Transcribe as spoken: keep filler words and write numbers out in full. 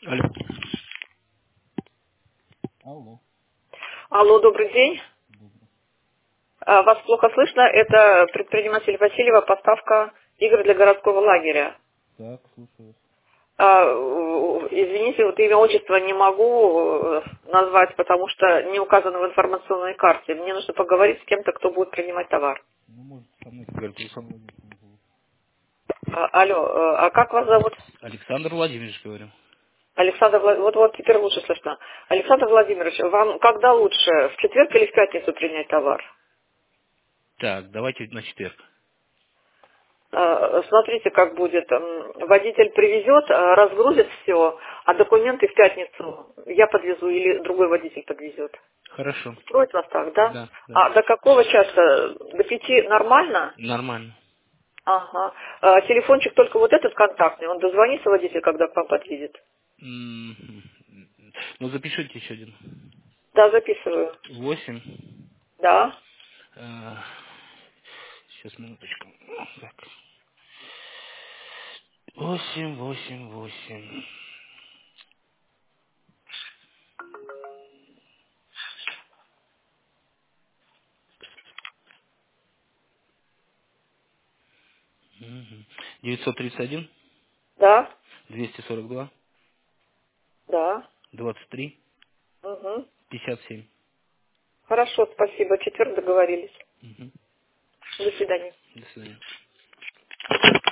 Алло. Алло. Алло, добрый день. А, Вас плохо слышно. Это предприниматель Васильева, поставка игр для городского лагеря. Так, слушаю вас. А, э, Извините, вот имя, отчество не могу э, назвать, потому что не указано в информационной карте. Мне нужно поговорить с кем-то, кто будет принимать товар. Ну, можете со мной поговорить, Александр Владимирович. А, Алло, э, а как вас зовут? Александр Владимирович, говорю. Александр Владимирович. Вот, вот теперь лучше слышно. Александр Владимирович, вам когда лучше, в четверг или в пятницу принять товар? Так, давайте на четверг. Э, Смотрите, как будет. М, Водитель привезет, э, разгрузит все, а документы в пятницу я подвезу или другой водитель подвезет. Хорошо. Устроит вас так, да? Да, да. А до какого часа? До пяти нормально? Нормально. Ага. А телефончик только вот этот контактный, он дозвонится водитель, когда к вам подъедет? М, Ну, запишите еще один. Да, записываю. Восемь. Да. э, Сейчас, минуточку. Так. Восемь, восемь, восемь. Мгм. девятьсот тридцать один, Да. двести сорок два, Да. двадцать три, Угу. пятьдесят семь. Хорошо, спасибо. В четверг договорились. Мгм. До свидания. До свидания.